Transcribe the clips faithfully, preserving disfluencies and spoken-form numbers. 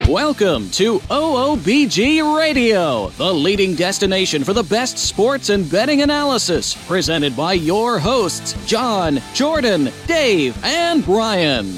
Welcome to O O B G Radio, the leading destination for the best sports and betting analysis, presented by your hosts, John, Jordan, Dave, and Brian.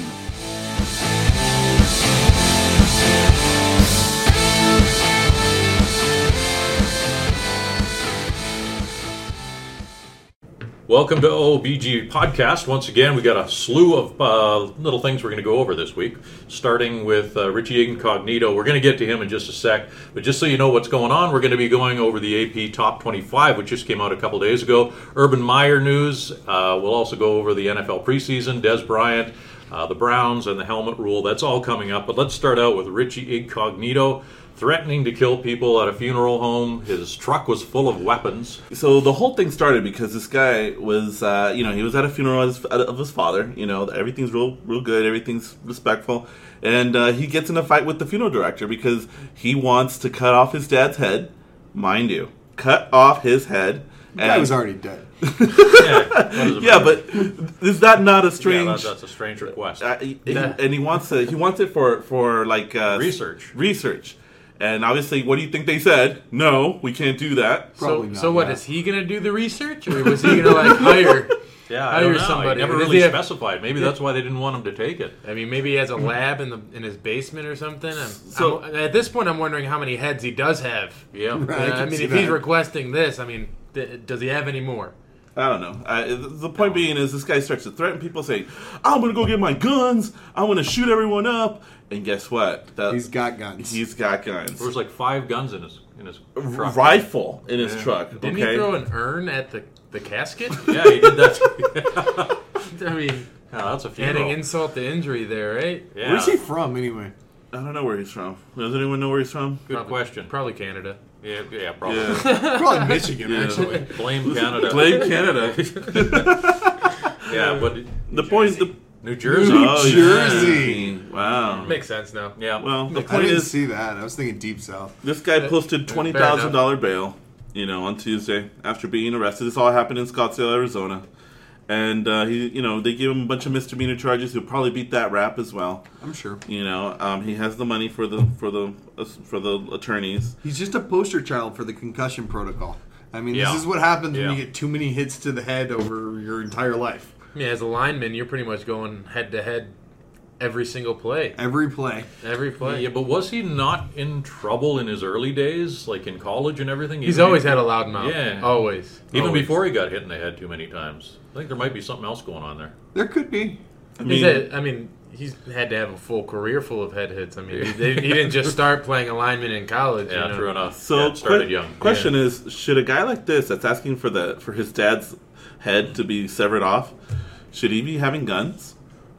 Welcome to O O B G Podcast. Once again, we got a slew of uh, little things we're going to go over this week, starting with uh, Richie Incognito. We're going to get to him in just a sec, but just so you know what's going on, we're going to be going over the A P Top twenty-five, which just came out a couple days ago. Urban Meyer news. Uh, we'll also go over the N F L preseason, Des Bryant, uh, the Browns, and the helmet rule. That's all coming up, but let's start out with Richie Incognito. Threatening to kill people at a funeral home. His truck was full of weapons. So the whole thing started because this guy was, uh, you know, he was at a funeral of his, of his father. You know, everything's real, real good. Everything's respectful. And uh, he gets in a fight with the funeral director because he wants to cut off his dad's head. Mind you, cut off his head. The guy was already dead. yeah, yeah but is that not a strange? Yeah, that, that's a strange request. Uh, he, and he wants to. He wants it for for like uh, research. Research. And obviously, what do you think they said? No, we can't do that. Probably so, not, so what, yeah. Is he going to do the research? Or was he going to, like, hire, yeah, hire I don't know. somebody? He never really have, specified. Maybe that's why they didn't want him to take it. I mean, maybe he has a lab in the in his basement or something. I'm, so, I'm, at this point, I'm wondering how many heads he does have. Yeah. Right, uh, I, I mean, if that. he's requesting this, I mean, th- does he have any more? I don't know. Uh, the point being is this guy starts to threaten people, saying, I'm going to go get my guns. I'm going to shoot everyone up. And guess what? The, he's got guns. He's got guns. There was like five guns in his in his truck. Rifle in his yeah. truck. Didn't okay. he throw an urn at the, the casket? Yeah, he did that. I mean, yeah, that's a funeral. Adding insult to injury there, right? Yeah. Where's he from, anyway? I don't know where he's from. Does anyone know where he's from? Good probably, question. Probably Canada. Yeah, yeah, probably. Yeah. Probably Michigan, yeah. actually. Blame Canada. Blame Canada. yeah, but the point. The, New Jersey. New oh, Jersey. Yeah. Wow. Makes sense now. Yeah. Well, the I point didn't is, see that. I was thinking Deep South. This guy posted twenty thousand dollars bail, you know, on Tuesday after being arrested. This all happened in Scottsdale, Arizona. And uh, he, you know, they gave him a bunch of misdemeanor charges. He'll probably beat that rap as well. I'm sure. You know, um, he has the money for the for the uh, for the attorneys. He's just a poster child for the concussion protocol. I mean, yeah. this is what happens yeah. when you get too many hits to the head over your entire life. Yeah, as a lineman, you're pretty much going head to head every single play. Every play. Every play. Yeah, but was he not in trouble in his early days, like in college and everything? He's always had a loud mouth. Yeah. Always. Even always. before he got hit in the head too many times. I think there might be something else going on there. There could be. I mean, he's had, I mean, he's had to have a full career full of head hits. I mean, he, he didn't just start playing a lineman in college. Yeah, you know? true enough. So, yeah, started que- young. question yeah. is, should a guy like this that's asking for the for his dad's head to be severed off, should he be having guns?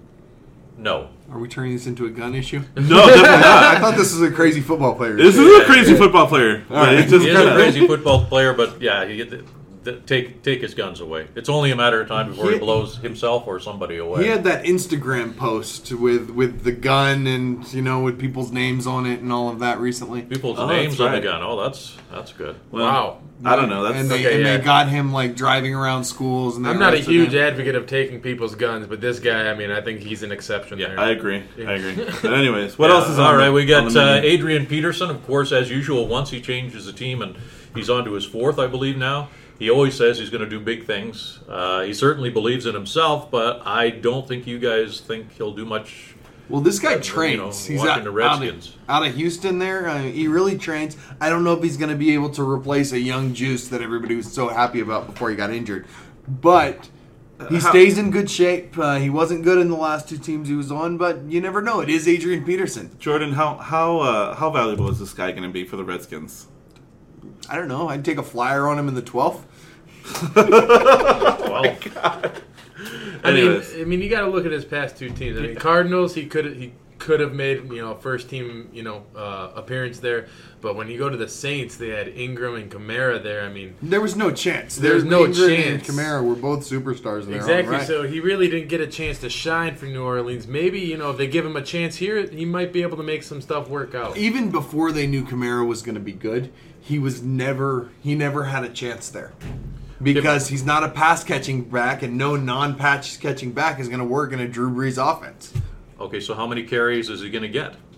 No. Are we turning this into a gun issue? No, definitely not. I thought this was a crazy football player. This is a crazy football player. Right. Just he is kinda, a crazy football player, but yeah, he get the, the, take take his guns away. It's only a matter of time before he, he blows himself or somebody away. He had that Instagram post with, with the gun and, you know, with people's names on it and all of that recently. People's oh, names on right. the gun. Oh, that's that's good. Well, wow. I don't know. That's and they, okay, and yeah. they got him, like, driving around schools. And they I'm not a arrested huge him. advocate of taking people's guns, but this guy, I mean, I think he's an exception Yeah, there. I agree. I agree. But anyways, what Yeah, else is on all right? the, We got on the uh, menu? Adrian Peterson, of course, as usual. Once he changes the team, and he's on to his fourth, I believe now. He always says he's going to do big things. Uh, he certainly believes in himself, but I don't think you guys think he'll do much. Well, this guy You know, trains. He's watching out, the out, Redskins. of, out of Houston there. Uh, he really trains. I don't know if he's going to be able to replace a young Juice that everybody was so happy about before he got injured. But he Uh, how- stays in good shape. Uh, he wasn't good in the last two teams he was on, but you never know. It is Adrian Peterson. Jordan, how how uh, how valuable is this guy going to be for the Redskins? I don't know. I'd take a flyer on him in the twelfth. Well, I mean, Anyways. I mean, you got to look at his past two teams. I mean, Cardinals, he could he could have made you know first team you know uh, appearance there, but when you go to the Saints, they had Ingram and Kamara there. I mean, There was no chance. There's no Ingram chance. And Kamara were both superstars in their own exactly. right. So he really didn't get a chance to shine for New Orleans. Maybe you know if they give him a chance here, he might be able to make some stuff work out. Even before they knew Kamara was going to be good, he was never he never had a chance there. Because he's not a pass catching back, and no non-pass catching back is going to work in a Drew Brees offense. okay, so how many carries is he going to get?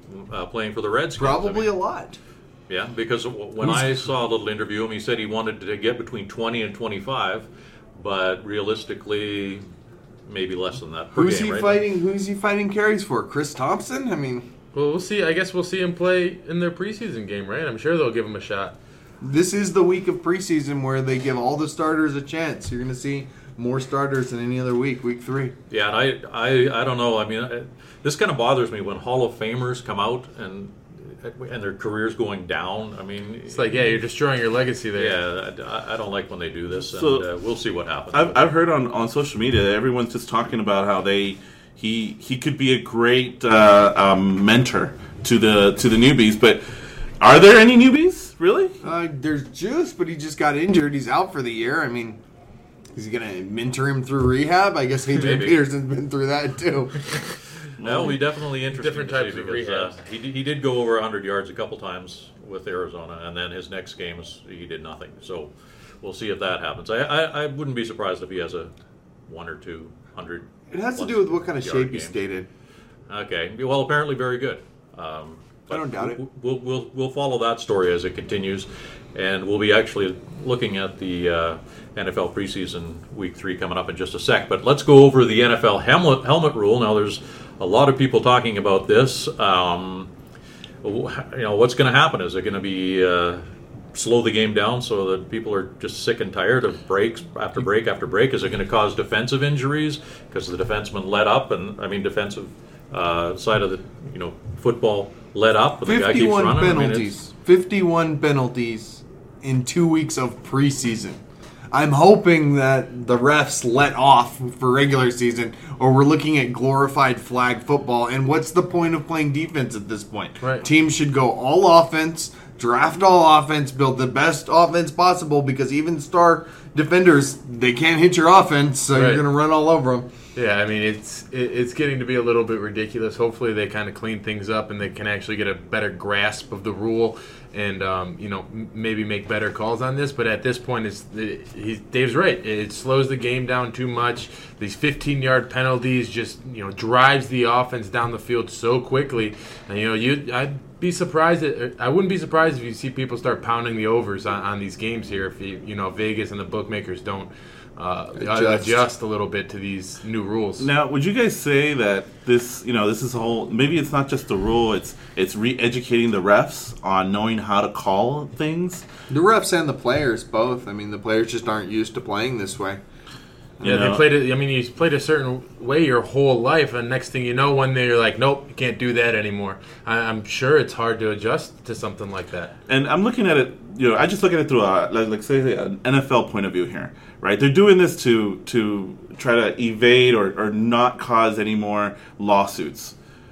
uh, playing for the Redskins. Probably I mean, a lot. Yeah, because when I saw a little interview of him, he said he wanted to get between twenty and twenty-five, but realistically, maybe less than that per Who's game, he right? fighting? Who's he fighting carries for? Chris Thompson? I mean, Well, we'll see. I guess we'll see him play in their preseason game, right? I'm sure they'll give him a shot. this is the week of preseason where they give all the starters a chance. You're going to see more starters than any other week, week three. Yeah, and I, I, I don't know. I mean, I, this kind of bothers me when Hall of Famers come out and and their careers going down. I mean, It's like, yeah, you're destroying your legacy there. yeah, I, I don't like when they do this, and So, uh, we'll see what happens. I've, I've heard on, on social media that everyone's just talking about how they he he could be a great uh, um, mentor to the to the newbies. But are there any newbies really? Uh, there's Juice, but he just got injured. He's out for the year. I mean, is he going to mentor him through rehab? I guess Adrian Maybe. Peterson's been through that too. That will be definitely interesting. Different to see types of because, rehabs. uh, he, did- he did go over one hundred yards a couple times with Arizona, and then his next game is, he did nothing. So we'll see if that happens. I, I, I wouldn't be surprised if he has a one or two hundred. It has to plus do with what kind of yard shape he game. stayed in. Okay. Well, apparently very good. Um, I don't doubt it. we'll, We'll, we'll we'll follow that story as it continues, and we'll be actually looking at the uh, N F L preseason week three coming up in just a sec. But let's go over the N F L helmet helmet rule. Now, there's a lot of people talking about this. Um, you know, what's going to happen? Is it going to be uh, slow the game down so that people are just sick and tired of breaks after break after break? Is it going to cause defensive injuries because the defenseman let up, and I mean defensive uh, side of the you know football let up, and the guy keeps fifty-one running? I mean, penalties. fifty-one penalties in two weeks of preseason. I'm hoping that the refs let off for regular season, or we're looking at glorified flag football. And what's the point of playing defense at this point? Right. Teams should go all offense, draft all offense, build the best offense possible, because even star defenders, they can't hit your offense, so Right. you're going to run all over them. Yeah, I mean, it's it, it's getting to be a little bit ridiculous. Hopefully they kind of clean things up and they can actually get a better grasp of the rule and, um, you know, m- maybe make better calls on this. But at this point, it's it, he, Dave's right. It slows the game down too much. These fifteen-yard penalties just, you know, drives the offense down the field so quickly. And, you know, you I'd be surprised. At, I wouldn't be surprised if you see people start pounding the overs on, on these games here if, you, you know, Vegas and the bookmakers don't Uh, Adjust. adjust a little bit to these new rules. Now, would you guys say that this, you know, this is a whole, maybe it's not just the rule, it's it's re-educating the refs on knowing how to call things? The refs and the players both. I mean, the players just aren't used to playing this way. Yeah, You know? they played it. I mean, you played a certain way your whole life, and next thing you know, one day you're like, nope, you can't do that anymore. I, I'm sure it's hard to adjust to something like that. And I'm looking at it, you know, I just look at it through a, like, like say, an N F L point of view here, right? They're doing this to to try to evade or, or not cause any more lawsuits.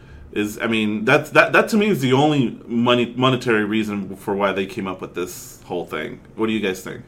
Is I mean, that's that that to me is the only money monetary reason for why they came up with this whole thing. What do you guys think?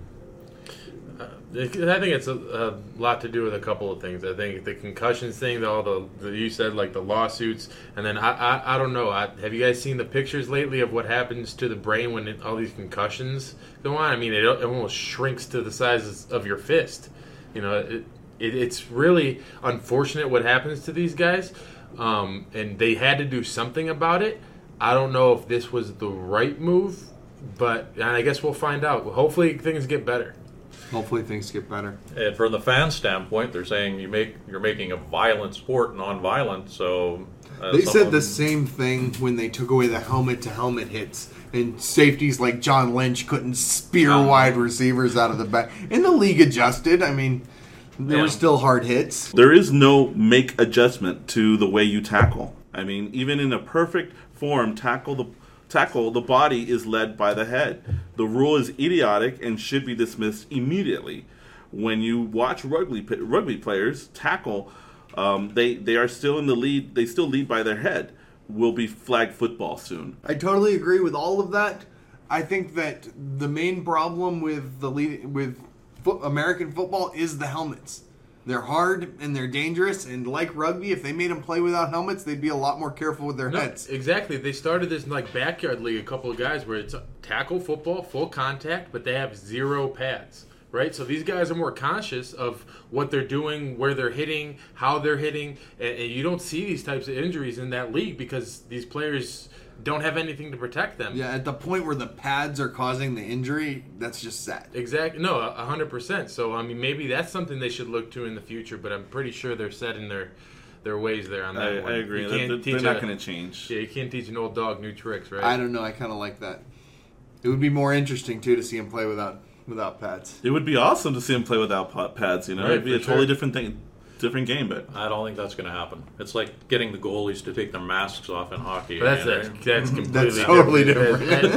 I think it's a, a lot to do with a couple of things. I think the concussions thing, all the, the you said like the lawsuits, and then I I, I don't know. I, have you guys seen the pictures lately of what happens to the brain when it, all these concussions go on? I mean, it, it almost shrinks to the size of your fist. You know, it, it it's really unfortunate what happens to these guys, um, and they had to do something about it. I don't know if this was the right move, but I guess we'll find out. Hopefully, things get better. Hopefully things get better. And from the fan standpoint, they're saying you make you're making a violent sport non-violent. So uh, They said someone- the same thing when they took away the helmet-to-helmet hits, and safeties like John Lynch couldn't spear Um, wide receivers out of the back. And the league adjusted. I mean, there Yeah. were still hard hits. There is no make adjustment to the way you tackle. I mean, even in a perfect form, tackle the tackle the body is led by the head. The rule is idiotic and should be dismissed immediately. When you watch rugby rugby players tackle, um, they they are still in the lead. They still lead by their head. Will be flag football soon. I totally agree with all of that. I think that the main problem with the lead, with fo- American football is the helmets. They're hard and they're dangerous, and like rugby, if they made them play without helmets, they'd be a lot more careful with their No, heads. exactly. They started this like backyard league. A couple of guys where it's tackle football, full contact, but they have zero pads. right? So these guys are more conscious of what they're doing, where they're hitting, how they're hitting, and, and you don't see these types of injuries in that league because these players don't have anything to protect them. Yeah, at the point where the pads are causing the injury, that's just sad. Exactly. No, a hundred percent. So I mean, maybe that's something they should look to in the future. But I'm pretty sure they're set in their their ways there on that I, one. I agree. You They're, can't they're teach not a- going to change. Yeah, you can't teach an old dog new tricks, right? I don't know. I kind of like that. It would be more interesting too to see him play without without pads. It would be awesome to see him play without pa- pads. You know, Right, it'd be a for totally sure. different thing, different game. But I don't think that's going to happen. It's like getting the goalies to take their masks off in hockey. But that's you know? a, that's completely That's totally different. That-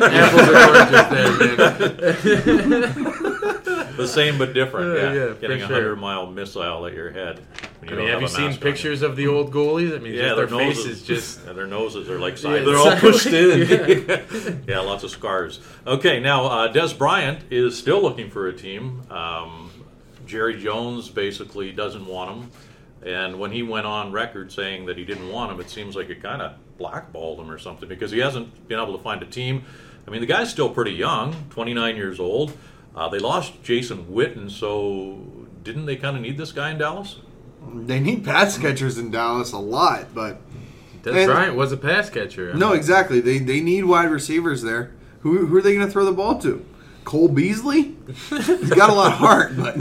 that- apples and oranges there, man. The same but different. Uh, Yeah, yeah, for getting a sure. hundred mile missile at your head. when I don't mean, have you a seen mask on. pictures of the old goalies? I mean, Yeah, just their, their noses faces just. Yeah, their noses are like Yeah, sideways. they're all pushed in. Yeah. Yeah, lots of scars. Okay, now uh, Des Bryant is still looking for a team. Um, Jerry Jones basically doesn't want him. And when he went on record saying that he didn't want him, it seems like it kind of blackballed him or something because he hasn't been able to find a team. I mean, the guy's still pretty young, twenty-nine years old. Uh, they lost Jason Witten, so didn't they kind of need this guy in Dallas? They need pass catchers in Dallas a lot, but Des And- Bryant was a pass catcher. I no, mean, exactly. They they need wide receivers there. Who who are they going to throw the ball to? Cole Beasley? He's got a lot of heart, but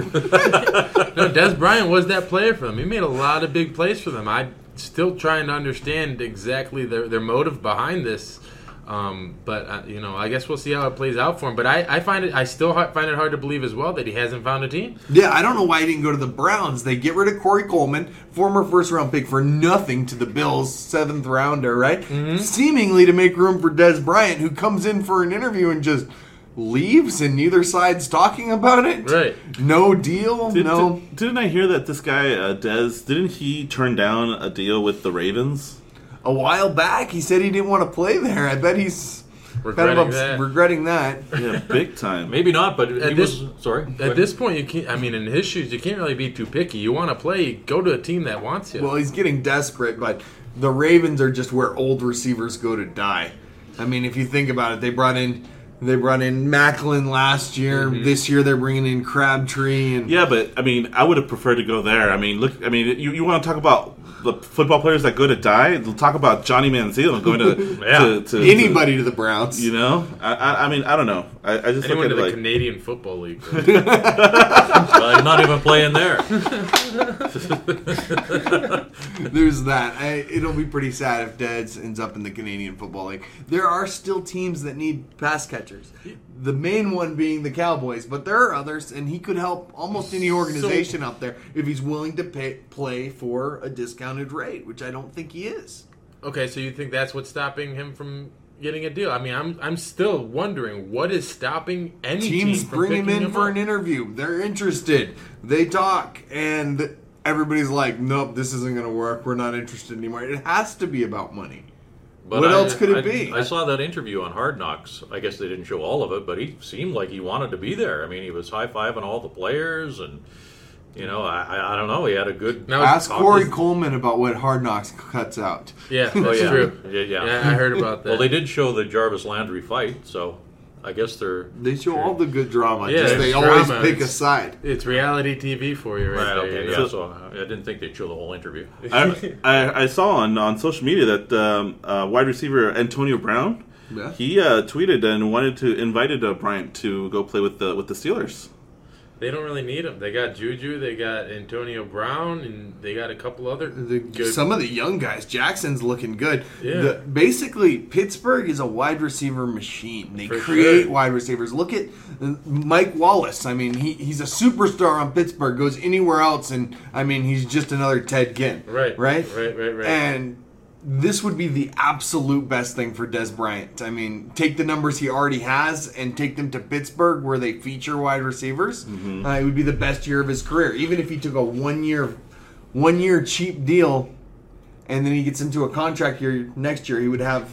No, Des Bryant was that player for them. He made a lot of big plays for them. I'm still trying to understand exactly their, their motive behind this. Um, but uh, you know, I guess we'll see how it plays out for him. But I, I find it, I still ha- find it hard to believe as well that he hasn't found a team. yeah, I don't know why he didn't go to the Browns. They get rid of Corey Coleman, former first round pick, for nothing to the Bills, seventh rounder, right? Seemingly to make room for Des Bryant, who comes in for an interview and just leaves, and neither side's talking about it. Right. No deal. Did, no. did, didn't I hear that this guy uh, Dez didn't he turn down a deal with the Ravens? A while back, he said he didn't want to play there. I bet he's Regretting kind of ups- that. regretting that. Yeah, big time. Maybe not, but he At this- was. Sorry. Go At ahead. this point, you can't. I mean, in his shoes, you can't really be too picky. You want to play, go to a team that wants you. Well, he's getting desperate, but the Ravens are just where old receivers go to die. I mean, if you think about it, they brought in they brought in Macklin last year. Mm-hmm. This year, they're bringing in Crabtree, and Yeah, but I mean, I would have preferred to go there. I mean, look, I mean, you, you want to talk about the football players that go to die? They'll talk about Johnny Manziel going to, Yeah. to, to anybody to the Browns. To, you know, I, I, I mean, I don't know. I, I just Anyone look to at the it like Canadian Football League. Well, he's not even playing there. There's that. I, it'll be pretty sad if Deds ends up in the Canadian Football League. There are still teams that need pass catchers. The main one being the Cowboys, but there are others, and he could help almost any organization out there if he's willing to pay, play for a discounted rate, which I don't think he is. Okay, so you think that's what's stopping him from getting a deal? I mean, I'm I'm still wondering what is stopping any Teams team from bring him picking in for up? an interview. They're interested. They talk, and everybody's like, "Nope, this isn't going to work. We're not interested anymore." It has to be about money. But What I- else could it I- be? I saw that interview on Hard Knocks. I guess they didn't show all of it, but he seemed like he wanted to be there. I mean, he was high fiving all the players, and you know, I, I, I don't know. He had a good. Now, Ask talk Corey with- Coleman about what Hard Knocks cuts out. Yeah, Oh, that's yeah. true. Yeah, yeah. Yeah, I heard about that. Well, they did show the Jarvis Landry fight, so I guess they're They show all the good drama. Yeah, just they it's always drama. pick a It's- side. It's reality T V for you, right, right. there. Okay, you yeah. know. So I didn't think they'd show the whole interview. I, I, I saw on, on social media that um, uh, wide receiver Antonio Brown, Yeah. he uh, tweeted and wanted to invited uh, Bryant to go play with the with the Steelers. They don't really need him. They got Juju, they got Antonio Brown, and they got a couple other The, good. some of the young guys, Jackson's looking good. Yeah. The, basically, Pittsburgh is a wide receiver machine. They For create sure. wide receivers. Look at uh, Mike Wallace. I mean, he, he's a superstar on Pittsburgh. Goes anywhere else, and I mean, he's just another Ted Ginn. Right, right, right, right, right. And this would be the absolute best thing for Des Bryant. I mean, take the numbers he already has and take them to Pittsburgh where they feature wide receivers. Mm-hmm. Uh, it would be the best year of his career. Even if he took a one year, one year cheap deal, and then he gets into a contract year next year, he would have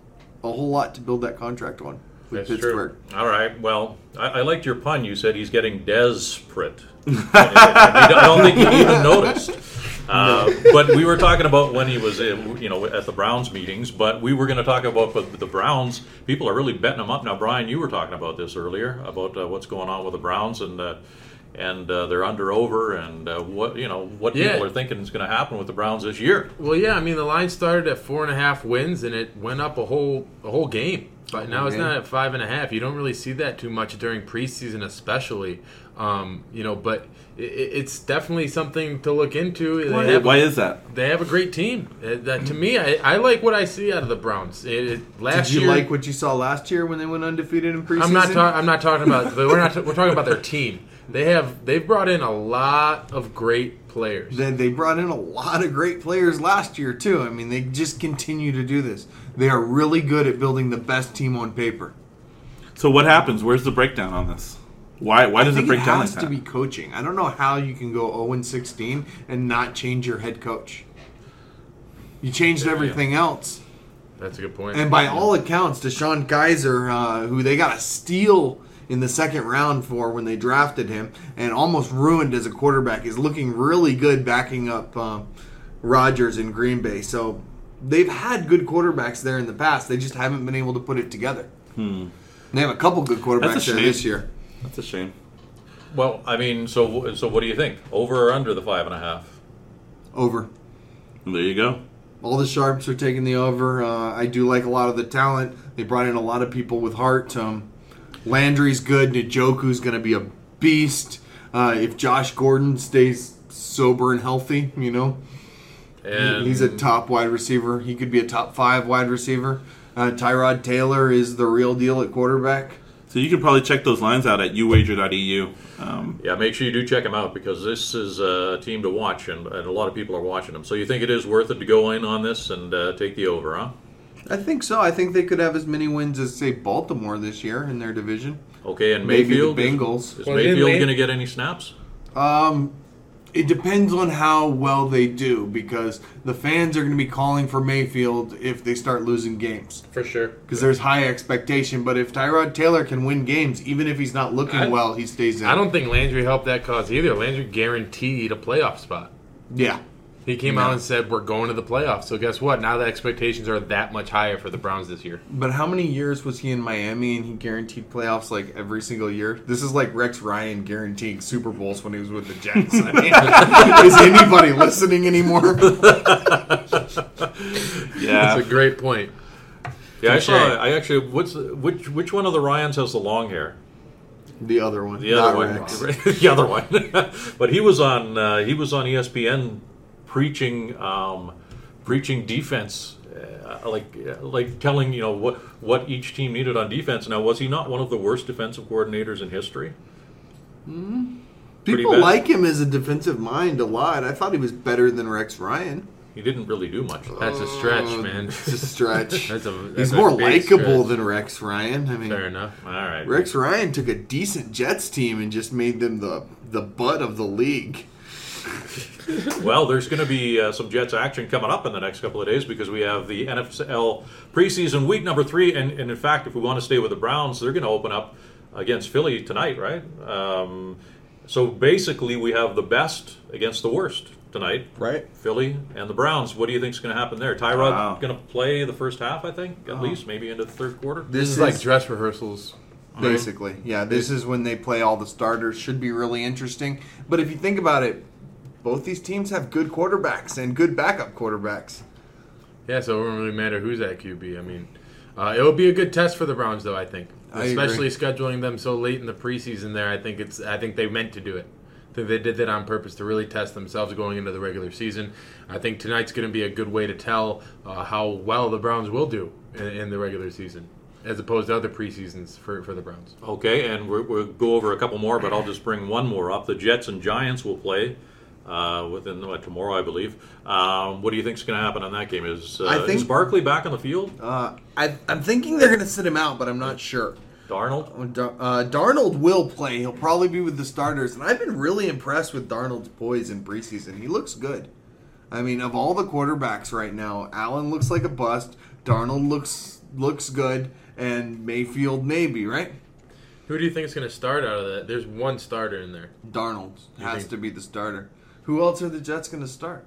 a whole lot to build that contract on with That's Pittsburgh. All right. Well, I, I liked your pun. You said he's getting desperate. I don't think he even noticed. Uh, but we were talking about when he was, in, you know, at the Browns meetings. But we were going to talk about but the Browns. People are really betting them up now. Brian, you were talking about this earlier about uh, what's going on with the Browns and uh, and uh, they're under over and uh, what you know what Yeah. people are thinking is going to happen with the Browns this year. Well, yeah, I mean the line started at four and a half wins and it went up a whole a whole game. But now it's not at five and a half. You don't really see that too much during preseason, especially. Um, you know, but it, it's definitely something to look into. They Why, have, why is that? They have a great team. Uh, That to me, I, I like what I see out of the Browns. It, it, last Did you year, like what you saw last year when they went undefeated in preseason? I'm not. Ta- I'm not talking about. But we're not. We're talking about their team. They have. They've brought in a lot of great players. They, they brought in a lot of great players last year, too. I mean, they just continue to do this. They are really good at building the best team on paper. So what happens? Where's the breakdown on this? Why why does I think it break it down has like to that? be coaching. I don't know how you can go oh and sixteen and not change your head coach. You changed everything else. That's a good point. And by all accounts, Deshaun Kaiser, uh, who they got a steal in the second round for when they drafted him and almost ruined as a quarterback, is looking really good backing up uh, Rodgers in Green Bay. So they've had good quarterbacks there in the past. They just haven't been able to put it together. Hmm. They have a couple good That's quarterbacks a there shame. this year. That's a shame. Well, I mean, so so what do you think? Over or under the five and a half? Over. There you go. All the sharps are taking the over. Uh, I do like a lot of the talent. They brought in a lot of people with heart. Um, Landry's good. Njoku's going to be a beast. Uh, if Josh Gordon stays sober and healthy, you know, And he's a top wide receiver. He could be a top five wide receiver. Uh, Tyrod Taylor is the real deal at quarterback. So you can probably check those lines out at u wager dot e u. Um, Yeah, make sure you do check them out because this is a team to watch, and, and a lot of people are watching them. So you think it is worth it to go in on this and uh, take the over, huh? I think so. I think they could have as many wins as, say, Baltimore this year in their division. Okay, and Maybe the Mayfield? Bengals. Is Well, Mayfield didn't they- going to get any snaps? Um, it depends on how well they do because the fans are going to be calling for Mayfield if they start losing games for sure. because there's high expectation. But if Tyrod Taylor can win games, even if he's not looking I- well, he stays in. I don't think Landry helped that cause either. Landry guaranteed a playoff spot. Yeah. He came No. out and said, we're going to the playoffs. So guess what? Now the expectations are that much higher for the Browns this year. But how many years was he in Miami and he guaranteed playoffs like every single year? This is like Rex Ryan guaranteeing Super Bowls when he was with the Jets. I mean, is anybody listening anymore? yeah. That's a great point. Yeah, I Touche. saw. I actually, what's which which one of the Ryans has the long hair? The other one. The other not one, Rex. the other one. But he was on. Uh, he was on E S P N preaching, um, preaching defense, uh, like uh, like telling you know what what each team needed on defense. Now, was he not one of the worst defensive coordinators in history? Pretty People bad. like him as a defensive mind a lot. I thought he was better than Rex Ryan. He didn't really do much. Though. That's a stretch, Uh, man. It's a stretch. That's a, that's He's a more big likable stretch. than Rex Ryan. I mean, Fair enough. All right. Rex Ryan took a decent Jets team and just made them the the butt of the league. Well, there's going to be uh, some Jets action coming up in the next couple of days because we have the N F L preseason week number three, and, and in fact, if we want to stay with the Browns, they're going to open up against Philly tonight, right? Um, so basically, we have the best against the worst tonight, Right. Philly and the Browns. What do you think is going to happen there? Tyrod Wow. going to play the first half, I think, at least, maybe into the third quarter. This is like dress rehearsals. Basically, yeah. This is when they play all the starters. Should be really interesting. But if you think about it, both these teams have good quarterbacks and good backup quarterbacks. Yeah, so it won't really matter who's at Q B. I mean, uh, it will be a good test for the Browns, though. I think, I especially agree. scheduling them so late in the preseason. There, I think it's. I think they meant to do it. I think they did that on purpose to really test themselves going into the regular season. I think tonight's going to be a good way to tell uh, how well the Browns will do in, in the regular season, as opposed to other preseasons for, for the Browns. Okay, and we're, we'll go over a couple more, but I'll just bring one more up. The Jets and Giants will play uh, within uh, tomorrow, I believe. Um, what do you think is going to happen on that game? Is, uh, I think- is Barkley back on the field? Uh, I, I'm thinking they're going to sit him out, but I'm not sure. Darnold? Uh, Darnold will play. He'll probably be with the starters, and I've been really impressed with Darnold's poise in preseason. He looks good. I mean, of all the quarterbacks right now, Allen looks like a bust. Darnold looks looks good, and Mayfield maybe, right? Who do you think is going to start out of that? There's one starter in there. Darnold You has think- to be the starter. Who else are the Jets going to start?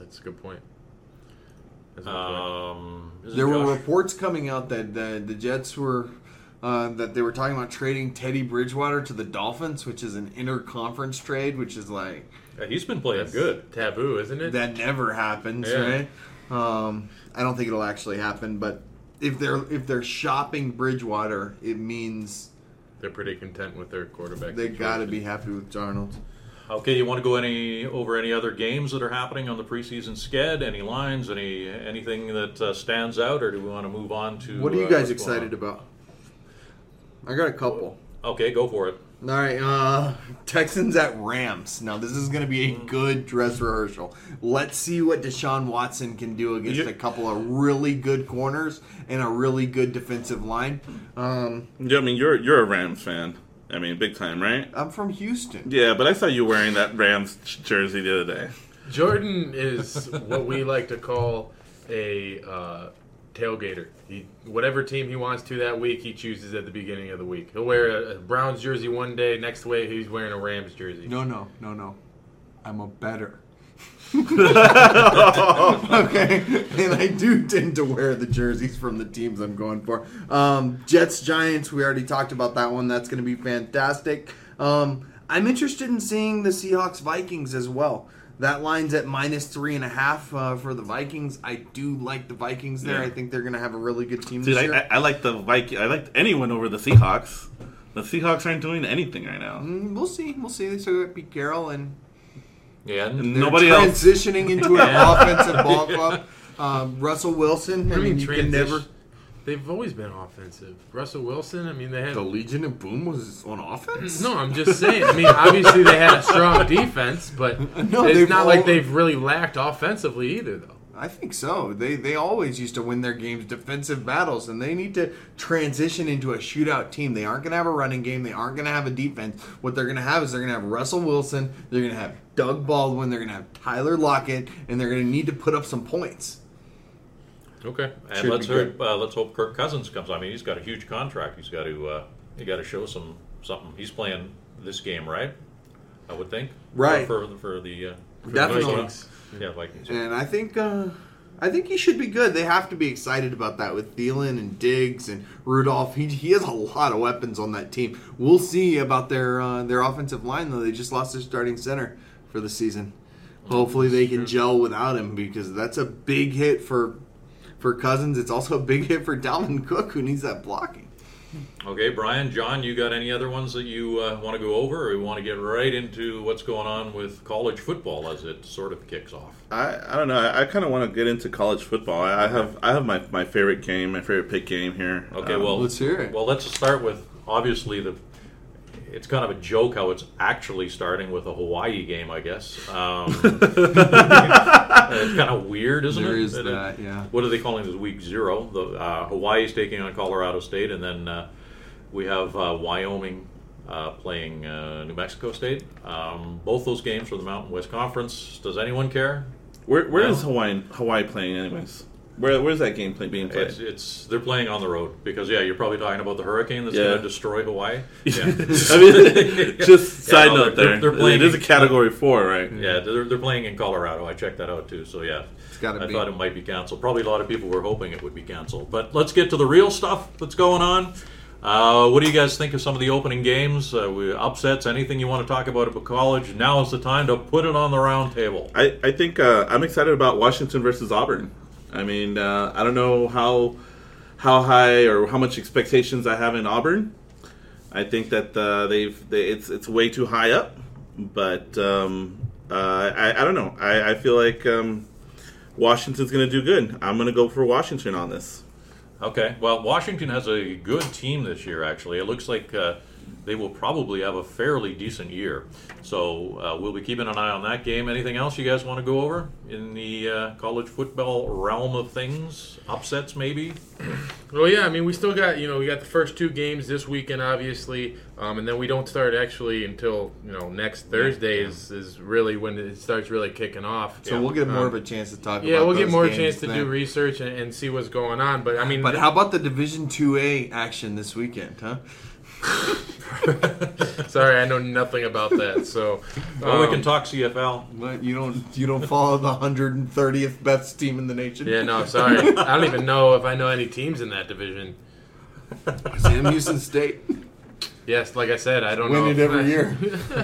That's a good point. That's a good Um, is it There were Josh? reports coming out that the, the Jets were uh, that they were talking about trading Teddy Bridgewater to the Dolphins, which is an interconference trade, which is like Yeah, he's been playing That's good. taboo, isn't it? that never happens, Yeah. right? Um, I don't think it'll actually happen, but if they're if they're shopping Bridgewater, it means They're pretty content with their quarterback. they got to situation. be happy with Darnold. Okay, you want to go any over any other games that are happening on the preseason sched? Any lines? Any anything that uh, stands out, or do we want to move on to? What are you uh, guys what's going excited on? about? I got a couple. Okay, go for it. All right, uh, Texans at Rams. Now, this is going to be a good dress rehearsal. Let's see what Deshaun Watson can do against Yeah. a couple of really good corners and a really good defensive line. Um, Yeah, I mean, you're you're a Rams fan. I mean, big time, right? I'm from Houston. Yeah, but I saw you wearing that Rams jersey the other day. Jordan is what we like to call a uh, tailgater. He whatever team he wants to that week, he chooses at the beginning of the week. He'll wear a, a Browns jersey one day, next way he's wearing a Rams jersey. No, no, no, no. I'm a better. Okay, and I do tend to wear the jerseys from the teams I'm going for. Um, Jets Giants, we already talked about that one. That's going to be fantastic. Um, I'm interested in seeing the Seahawks Vikings as well. That line's at minus three and a half uh, for the Vikings. I do like the Vikings there. Yeah. I think they're going to have a really good team Dude, this I, year. I, I like the Viking. I liked anyone over the Seahawks. The Seahawks aren't doing anything right now. Mm, we'll see. We'll see. They still got Pete Carroll and Yeah, and And they're nobody else. transitioning into an offensive ball club. Um, Russell Wilson. I, I mean, mean, you can transition- never. They've always been offensive. Russell Wilson, I mean, they had. The Legion of Boom was on offense. No, I'm just saying. I mean, obviously they had a strong defense, but No, it's they've not all- like they've really lacked offensively either, though. I think so. They they always used to win their games defensive battles, and they need to transition into a shootout team. They aren't going to have a running game. They aren't going to have a defense. What they're going to have is they're going to have Russell Wilson. They're going to have Doug Baldwin. They're going to have Tyler Lockett, and they're going to need to put up some points. Okay. And Should let's be hope, uh, let's hope Kirk Cousins comes. I mean, he's got a huge contract. He's got to uh, he got to show some something. He's playing this game, right? I would think. Right. For for, for the uh, for the Definitely. Vikings. Yeah, Vikings. And I think uh, I think he should be good. They have to be excited about that with Thielen and Diggs and Rudolph. He, he has a lot of weapons on that team. We'll see about their uh, their offensive line, though. They just lost their starting center for the season. Hopefully they can gel without him, because that's a big hit for for Cousins. It's also a big hit for Dalvin Cook, who needs that blocking. Okay, Brian, John, you got any other ones that you uh, want to go over, or we want to get right into what's going on with college football as it sort of kicks off? I, I don't know. I, I kind of want to get into college football. I, I have I have my, my favorite game, my favorite pick game here. Okay, Um, well, let's hear it. Well, let's start with obviously the. It's kind of a joke how it's actually starting with a Hawaii game, I guess. Um, it's kind of weird, isn't There it? is it- that, yeah. What are they calling this week zero? The uh, Hawaii's taking on Colorado State, and then uh, we have uh, Wyoming uh, playing uh, New Mexico State. Um, both those games for the Mountain West Conference. Does anyone care? Where where No. is Hawaii Hawaii playing anyways? Where where's that game play, being played? It's, it's they're playing on the road because yeah, you're probably talking about the hurricane that's Yeah. going to destroy Hawaii. Yeah. I mean, just side no, note they're- there. they're playing- it is a category four, right? Yeah, they're, they're playing in Colorado. I checked that out too. So yeah, gotta I be. thought it might be canceled. Probably a lot of people were hoping it would be canceled. But let's get to the real stuff that's going on. Uh, what do you guys think of some of the opening games? Uh, we, upsets? Anything you want to talk about about college? Now is the time to put it on the round table. I, I think uh, I'm excited about Washington versus Auburn. I mean, uh, I don't know how how high or how much expectations I have in Auburn. I think that uh, they've they, it's it's way too high up, but um, uh, I I don't know. I, I feel like um, Washington's going to do good. I'm going to go for Washington on this. Okay. Well, Washington has a good team this year. Actually, it looks like uh, they will probably have a fairly decent year. So uh, we'll be keeping an eye on that game. Anything else you guys want to go over in the uh, college football realm of things? Upsets, maybe. Well, yeah, I mean, we still got, you know, we got the first two games this weekend, obviously, um, and then we don't start actually until, you know, next Thursday is, is really when it starts really kicking off. So Yeah. we'll get more Um, of a chance to talk Yeah, about we'll get those more games chance to then. do research and, and see what's going on. But, I mean, But how about the Division two A action this weekend, huh? Sorry, I know nothing about that. So, Well, we um, can talk C F L. What, you don't you don't follow the one hundred thirtieth best team in the nation? Yeah, no, sorry. I don't even know if I know any teams in that division. Sam Houston State. Yes, like I said, I don't Win know. it every year.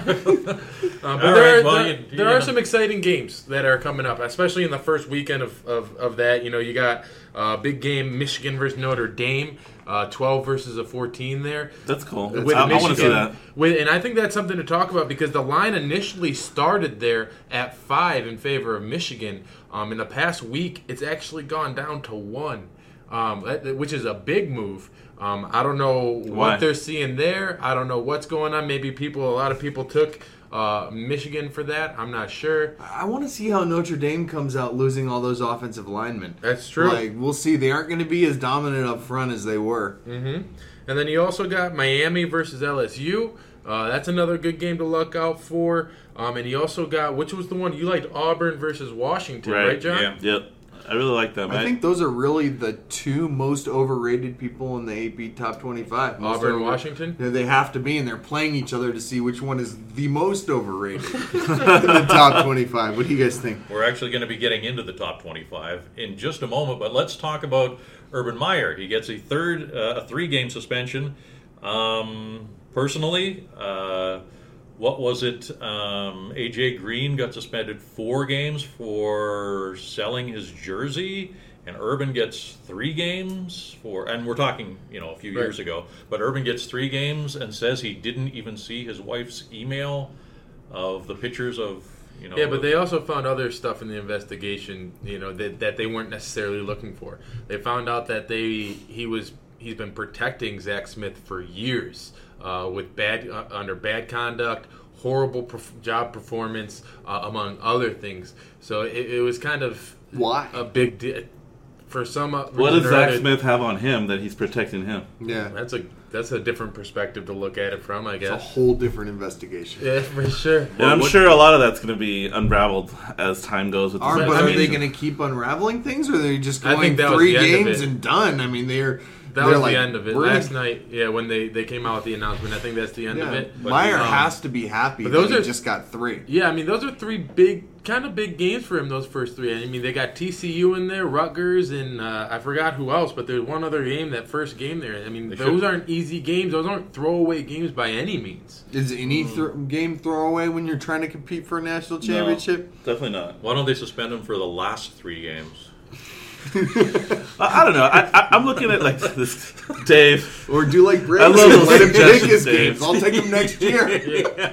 Uh, but All there, right, are, well, there, you- there you are know. some exciting games that are coming up, especially in the first weekend of, of, of that. You know, you got a uh, big game, Michigan versus Notre Dame, uh, twelve versus a fourteen there. That's cool. With I, I want to see Michigan. that. With, and I think that's something to talk about because the line initially started there at five in favor of Michigan. Um, in the past week, it's actually gone down to one, um, that- which is a big move. Um, I don't know Why? what they're seeing there. I don't know what's going on. Maybe people, a lot of people took uh, Michigan for that. I'm not sure. I want to see how Notre Dame comes out losing all those offensive linemen. That's true. Like we'll see. They aren't going to be as dominant up front as they were. Mm-hmm. And then you also got Miami versus L S U. Uh, that's another good game to look out for. Um, and you also got, which was the one you liked, Auburn versus Washington, right, Right, John? yeah. Yep. I really like them. I think those are really the two most overrated people in the A P top twenty-five. Most Auburn and over- Washington? Yeah, they have to be, and they're playing each other to see which one is the most overrated in the top twenty-five. What do you guys think? We're actually going to be getting into the top twenty-five in just a moment, but let's talk about Urban Meyer. He gets a third, uh, a three-game suspension. Um, personally, uh, what was it? Um, A J Green got suspended four games for selling his jersey, and Urban gets three games for. And we're talking, you know, a few Right. years ago. But Urban gets three games and says he didn't even see his wife's email of the pictures of. You know, Yeah, but they also found other stuff in the investigation, you know, that, that they weren't necessarily looking for. They found out that they he was he's been protecting Zach Smith for years uh, with bad uh, under bad conduct, horrible perf- job performance, uh, among other things. So it, it was kind of Why? a big deal for some. Uh, What reason does or Zach other. Smith have on him that he's protecting him? Yeah, That's a that's a different perspective to look at it from, I it's a guess. whole different investigation. Yeah, for sure. And I'm what- sure a lot of that's going to be unraveled as time goes with Are, this but are they investigation. going to keep unraveling things, or are they just I going think that was three the end of games it. and done? I mean, they're That they're was like, the end of it. we're gonna- Last night, yeah, when they, they came out with the announcement, I think that's the end Yeah. of it. Meyer um, has to be happy but that those he are- just got three. Yeah, I mean, those are three big, kind of big games for him, those first three. I mean, they got T C U in there, Rutgers, and uh, I forgot who else, but there's one other game, that first game there. I mean, They those should- aren't easy games. Those aren't throwaway games by any means. Is any Hmm. thro- game throwaway when you're trying to compete for a national championship? No, definitely not. why don't they suspend him for the last three games? I, I don't know. I, I, I'm looking at like this, Dave. Or do like Brady I love and those let him take suggestions, his Dave. games. I'll take him next year.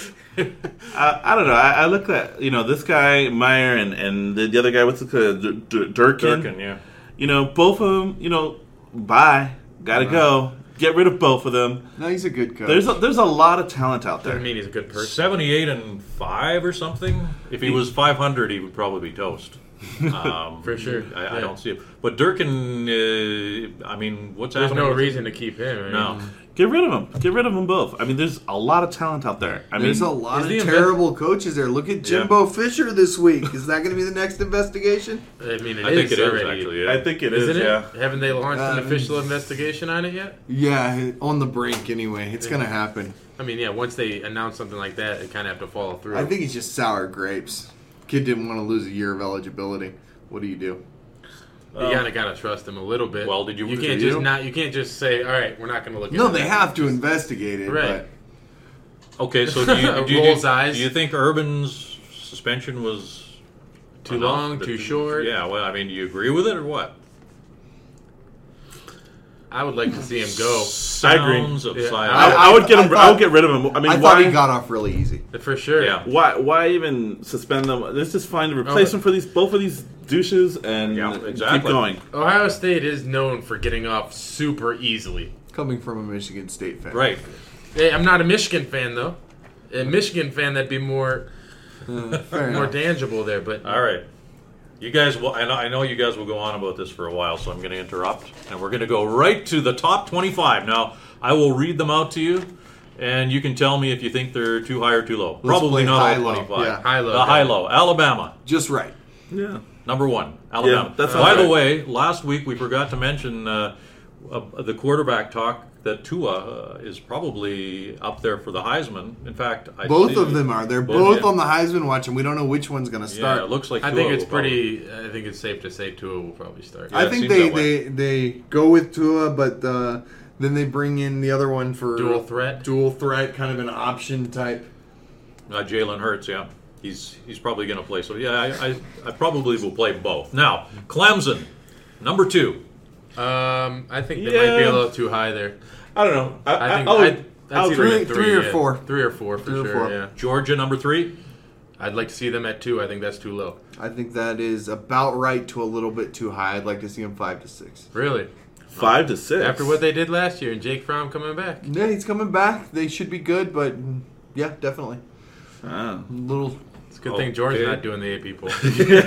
I, I don't know. I, I look at you know this guy Meyer and and the, the other guy. What's it called? D- D- Durkin. Durkin, yeah. You know, both of them. You know, bye. Gotta go. Get rid of both of them. No, he's a good coach. There's a, there's a lot of talent out Doesn't there. mean he's a good person. seventy-eight and five or something. If he was five hundred, he would probably be toast. Um, For sure, I, yeah. I don't see it. But Durkin, uh, I mean, what's There's happening? no with- reason to keep him. I mean, No. Get rid of them. Get rid of them both. I mean, there's a lot of talent out there. I There's mean, a lot is of the inve- terrible coaches there. Look at Jimbo Fisher this week. Is that going to be the next investigation? I mean, it I is think it is already. actually. Yeah. I think it is. Isn't it? Yeah. Haven't they launched an Um, official investigation on it yet? Yeah, on the brink anyway. It's going to happen. I mean, yeah, once they announce something like that, it kind of have to follow through. I think he's just sour grapes. Kid didn't want to lose a year of eligibility. What do you do? you kind of gotta trust him a little bit. Well, did you- You did can't you? just not. You can't just say, "All right, we're not going to look." No, into they that." have to investigate it. Right. Okay, so do you, do, you, Rolls do, eyes. do you think Urban's suspension was Too enough? long, too short? Yeah, well, I mean, do you agree with it or what? I would like to see him go I agree. Sounds of Yeah, silence. I, I- I would get him. I I, thought- would get rid of him. I mean, I why? thought he got off really easy. for sure. Yeah. Why? Why even suspend them? Let's just find a Oh, replacement for these both of these douches and Yeah, keep exactly. going. Ohio State is known for getting off super easily. Coming from a Michigan State fan. Right. Hey, I'm not a Michigan fan though. A Michigan fan, that'd be more Uh, fair more enough. tangible there. But All right. You guys will, I know, I know you guys will go on about this for a while, so I'm going to interrupt. And we're going to go right to the top twenty-five. Now, I will read them out to you, and you can tell me if you think they're too high or too low. Let's Probably play not all high-low. twenty-five. Yeah. High-low, The yeah. high-low. Alabama, Just right. Yeah. number one. Alabama. that sounds By the right. way, last week we forgot to mention uh, uh, the quarterback talk that Tua uh, is probably up there for the Heisman. In fact, I Both see, of them are. They're both, both yeah. on the Heisman watch, and we don't know which one's going to start. Yeah, it looks like I Tua think it's will probably- pretty. I think it's safe to say Tua will probably start. Yeah, I it think seems they, that way. they they go with Tua, but uh, then they bring in the other one for Dual threat? dual threat, kind of an option type. Uh, Jalen Hurts, yeah. He's he's probably going to play. So, yeah, I, I, I probably will play both. Now, Clemson, number two. Um, I think they might be Yeah. a little too high there. I don't know. I, I think I, I would, I'd, that's I would- either three- a three, three or yeah. four. Three or four for Three or sure. four. Yeah, Georgia, number three. I'd like to see them at two. I think that's too low. I think that is about right to a little bit too high. I'd like to see him five to six. Really, five to six. after what they did last year and Jake Fromm coming back. Yeah, he's coming back. They should be good, but mm, yeah, definitely. Ah. Little. It's a good thing Georgia's Okay. not doing the A P poll.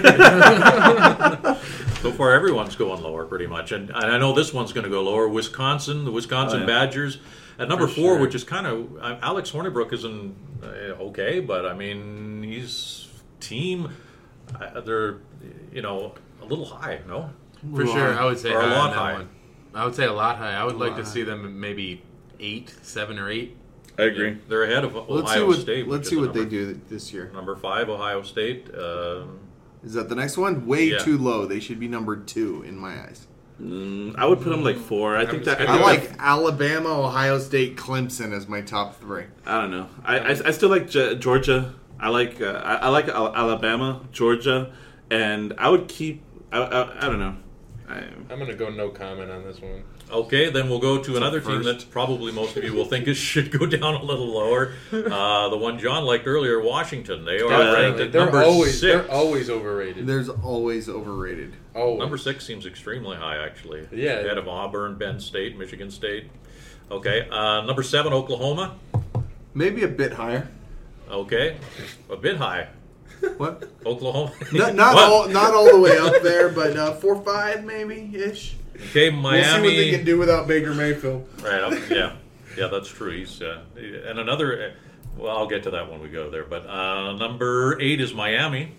So far, everyone's going lower pretty much. And, and I know this one's going to go lower. Wisconsin, the Wisconsin Oh, yeah. Badgers. At number For four, sure. which is kind of, uh, Alex Hornibrook isn't uh, okay, but I mean, he's team, uh, they're, you know, a little high, no? For sure, I would say Or a high lot on that high. one. I would say a lot high. I would like to lot see them maybe eight, seven or eight. I agree. They're ahead of Ohio Let's see what State. which let's is see a what they number, do this year. Number five, Ohio State. Uh, Is that the next one? Way Yeah. too low. They should be number two in my eyes. Mm, I would put them like four. I think that. I I, I think like that- Alabama, Ohio State, Clemson as my top three. I don't know. I, I, I still like Ge- Georgia. I like uh, I, I like Al- Alabama, Georgia, and I would keep. I, I, I don't know. I, I'm gonna go no comment on this one. Okay, then we'll go to another team first. that probably most of you will think is should go down a little lower. Uh, the one John liked earlier, Washington. They are Yeah, ranked at they're number always six. they're always overrated. There's always overrated. Always. Number six seems extremely high, actually. Yeah. Ahead of Auburn, Penn State, Michigan State. Okay, uh, number seven, Oklahoma. Maybe a bit higher. Okay, a bit high. What? Oklahoma. not not What? all not all the way up there, but uh, four five maybe ish. Okay, We'll Miami. see what they can do without Baker Mayfield. Right. Up, yeah. Yeah, that's true. He's uh, and another. Well, I'll get to that when we go there. But uh, number eight is Miami.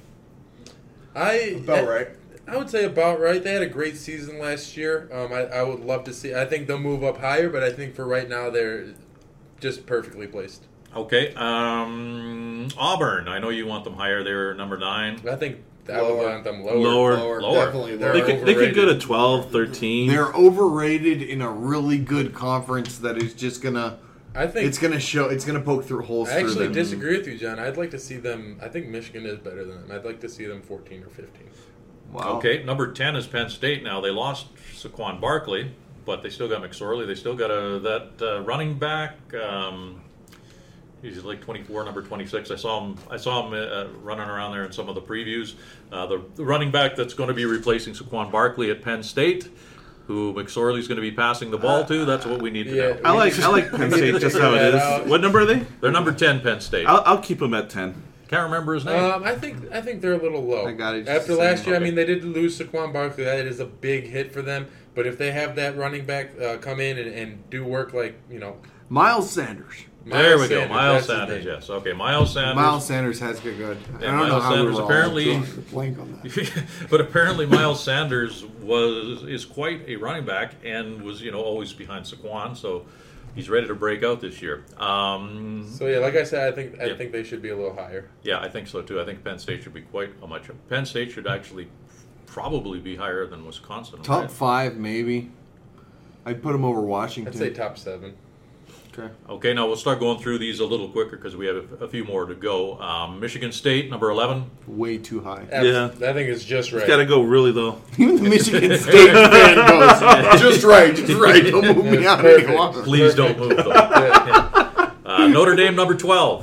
I About right. I would say about right. They had a great season last year. Um, I, I would love to see. I think they'll move up higher, but I think for right now they're just perfectly placed. Okay. Um, Auburn. I know you want them higher. They're number nine. I think I would Lower. want them lower. Lower. Lower, Lower. definitely They're they lower. could they could go to overrated. twelve, thirteen. They're overrated in a really good conference that is just gonna. I think It's gonna show. It's gonna poke through holes. I through actually them. disagree with you, John. I'd like to see them. I think Michigan is better than them. I'd like to see them fourteen or fifteen. Wow. Okay. Number ten is Penn State. Now they lost Saquon Barkley, but they still got McSorley. They still got a that uh, running back. Um, he's like twenty-four, number twenty-six. I saw him. I saw him uh, running around there in some of the previews. Uh, the, the running back that's going to be replacing Saquon Barkley at Penn State, who McSorley's going to be passing the ball to. That's what we need to Yeah. know. I like I like Penn State just how it Figure that is. out. What number are they? They're number ten, Penn State. I'll, I'll keep them at ten. Can't remember his name. Um, I think I think they're a little low. I got it. After Just last saying. year, I Okay. mean, they did lose Saquon Barkley. That is a big hit for them. But if they have that running back uh, come in and, and do work like you know, Miles Sanders. there we Miles go. Sanders, Miles that's his Sanders, name. yes. Okay, Miles Sanders. Miles Sanders has good. good. I Yeah, don't know Miles how Sanders we were all apparently- drawing a blank on that. But apparently Miles Sanders was is quite a running back and was, you know, always behind Saquon, so he's ready to break out this year. Um, So yeah, like I said, I think I Yeah. think they should be a little higher. yeah, I think so too. I think Penn State should be quite a much. Penn State should actually probably be higher than Wisconsin. Top right? five, maybe. I'd put him over Washington. I'd say top seven. Okay. Okay, now we'll start going through these a little quicker because we have a, a few more to go. Um, Michigan State, number eleven. Way too high. Yeah. I think it's just right. It's got to go really low. Even the Michigan State fan goes, just right, just right. Don't move me out any Perfect. longer. Please don't move them. Yeah. Uh, Notre Dame, number twelve.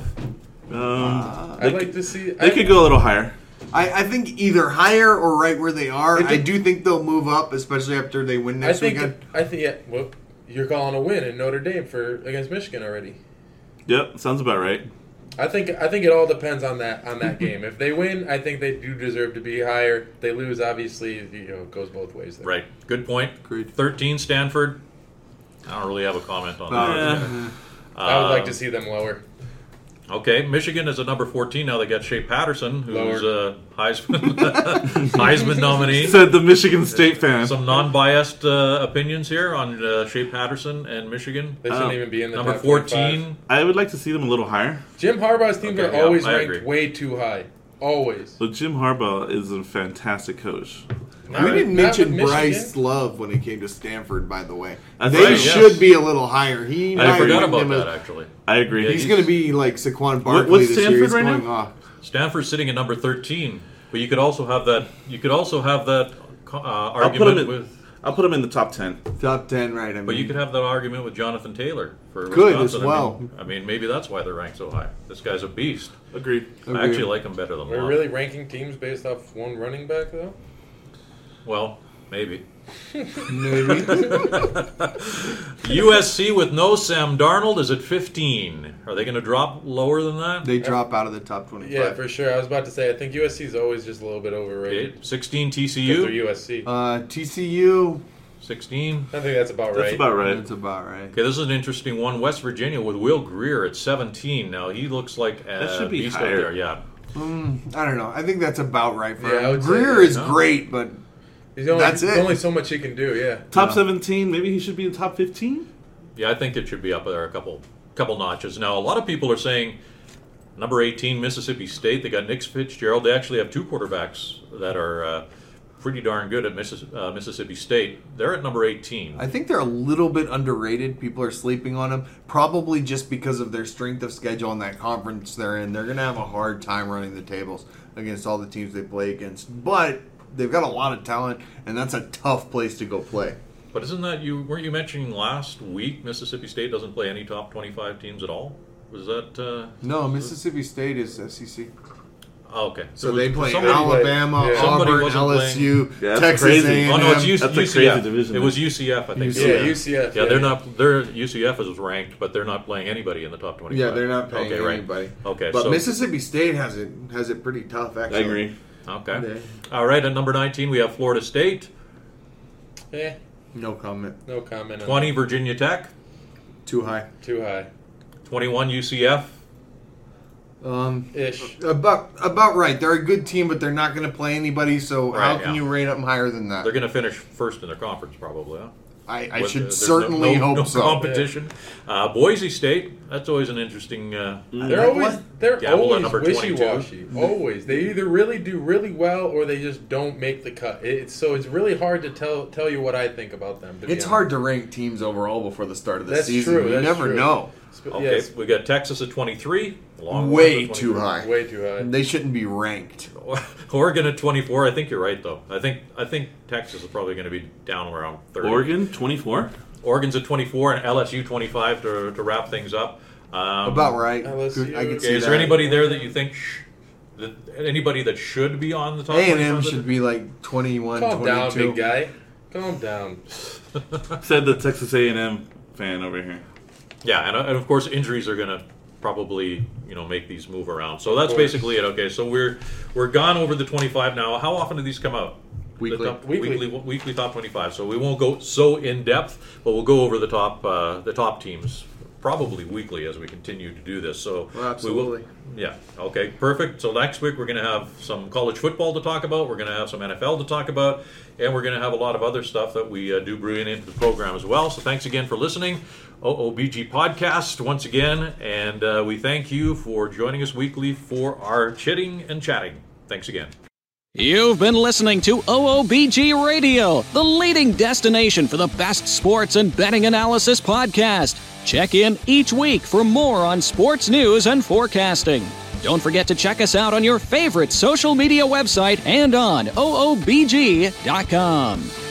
Um, they I'd like could, to see. they I, could go a little higher. I, I think either higher or right where they are. It I did- do think they'll move up, especially after they win I next think. weekend. I think. Yeah. Well, you're calling a win in Notre Dame for against Michigan already. Yep, sounds about right. I think I think it all depends on that on that game. If they win, I think they do deserve to be higher. If they lose, obviously, you know, it goes both ways. There. Right. Good point. Agreed. thirteen, Stanford. I don't really have a comment on that. Yeah. I would Uh, like to see them lower. Okay, Michigan is at number fourteen. Now they got Shea Patterson, who's Lower. a Heisman Heisman nominee. Said the Michigan State fan. Some non-biased uh, opinions here on uh, Shea Patterson and Michigan. They shouldn't Oh. even be in the Number top fourteen. twenty-five. I would like to see them a little higher. Jim Harbaugh's teams Okay, are yeah, always I ranked agree. way too high. Always. So Jim Harbaugh is a fantastic coach. Not We with- didn't not mention with Michigan. Bryce Love when it came to Stanford, by the way. That's They right, yes. should be a little higher. He I I might forgot win about them a- that, actually. I agree. Yeah, He's he's- going to be like Saquon Barkley what's this year. Stanford He's right going now? off. Stanford's sitting at number thirteen, but you could also have that. You could also have that uh, I'll put him argument in. with. I'll put him in the top ten. Top ten, right? I mean, But you could have that argument with Jonathan Taylor for Could as Wisconsin. I well. mean, I mean, maybe that's why they're ranked so high. This guy's a beast. Agreed. I actually like him better than We're Love. really ranking teams based off one running back, though? Well, maybe. maybe. U S C with no Sam Darnold is at fifteen. Are they going to drop lower than that? they drop out of the top twenty-five. Yeah, for sure. I was about to say, I think U S C is always just a little bit overrated. Okay, sixteen T C Because they're U. U S C. Uh, T C U. sixteen. I think that's about That's right. about right. That's about right. Okay, this is an interesting one. West Virginia with Will Greer at seventeen. Now he looks like a That should be beast higher. out there. Yeah. Mm, I don't know. I think that's about right for Yeah, I him. would say, Greer yeah, is no. great, but He's only, That's there's it. only so much he can do, yeah. Top Yeah. seventeen. Maybe he should be in the top fifteen. Yeah, I think it should be up there a couple couple notches. Now, a lot of people are saying number eighteen, Mississippi State. They got Nick Fitzgerald. They actually have two quarterbacks that are uh, pretty darn good at Missis- uh, Mississippi State. They're at number eighteen. I think they're a little bit underrated. People are sleeping on them, probably just because of their strength of schedule and that conference they're in. They're going to have a hard time running the tables against all the teams they play against. But they've got a lot of talent, and that's a tough place to go play. But isn't that you? Weren't you mentioning last week Mississippi State doesn't play any top twenty-five teams at all? Was that? Uh, No, Mississippi State is S E C. oh, okay. So There they was- play somebody- Alabama, yeah. Somebody Auburn, wasn't L S U, Yeah, that's Texas crazy. A and M. Oh no, it's U- That's a U C F. crazy division, It man. was U C F, I think. U C F. Yeah, U C F. Yeah, they're not. Their U C F is ranked, but they're not playing anybody in the top twenty-five. Yeah, they're not paying okay, right. anybody. Okay, But so Mississippi State has it has it pretty tough. I Actually, agree. okay. Yeah. All right, at number nineteen we have Florida State. Eh, No comment. no comment on Twenty Virginia Tech. Too high. that. Too high. Twenty-one U C F. Um, Ish. about about right. They're a good team, but they're not going to play anybody. So how Right, can yeah. you rate them higher than that? They're going to finish first in their conference, probably. Huh? I, I With, uh, should there's certainly no, no, hope no so. competition. Uh, Boise State. That's always an interesting. Uh, They're Like always what? they're Yeah, well, at always number wishy twenty-two. washy. Always, they either really do really well or they just don't make the cut. It's so it's really hard to tell tell you what I think about them. To be It's honest. hard to rank teams overall before the start of the That's season. true, You that's never true. know. Sp- okay, yes, we got Texas at twenty-three. Long Way one at too twenty-three. high. way too high. They shouldn't be ranked. Oregon at twenty-four. I think you're right, though. I think I think Texas is probably going to be down around thirty. Oregon twenty-four. Oregon's at twenty-four and L S U twenty-five to, to wrap things up. Um, About right. L S U. Good- I can Okay, see is that. there anybody there that you think sh- that anybody that should be on the top? A and M twenty-five? should be like twenty-one, Calm down, twenty-two. big guy. Calm down. Said the Texas A and M fan over here. Yeah, and, uh, and of course injuries are going to probably you know make these move around. So that's course. basically it. Okay, so we're we're gone over the twenty-five now. How often do these come out? Weekly. The top, Weekly. weekly, weekly top twenty-five. So we won't go so in depth, but we'll go over the top uh, the top teams probably weekly as we continue to do this. So Well, absolutely. we will. Yeah. Okay. Perfect. So next week we're going to have some college football to talk about. We're going to have some N F L to talk about, and we're going to have a lot of other stuff that we uh, do bring into the program as well. So thanks again for listening. O O B G podcast once again, and uh, we thank you for joining us weekly for our chitting and chatting. Thanks again. You've been listening to O O B G Radio, the leading destination for the best sports and betting analysis podcast. Check in each week for more on sports news and forecasting. Don't forget to check us out on your favorite social media website and on O O B G dot com.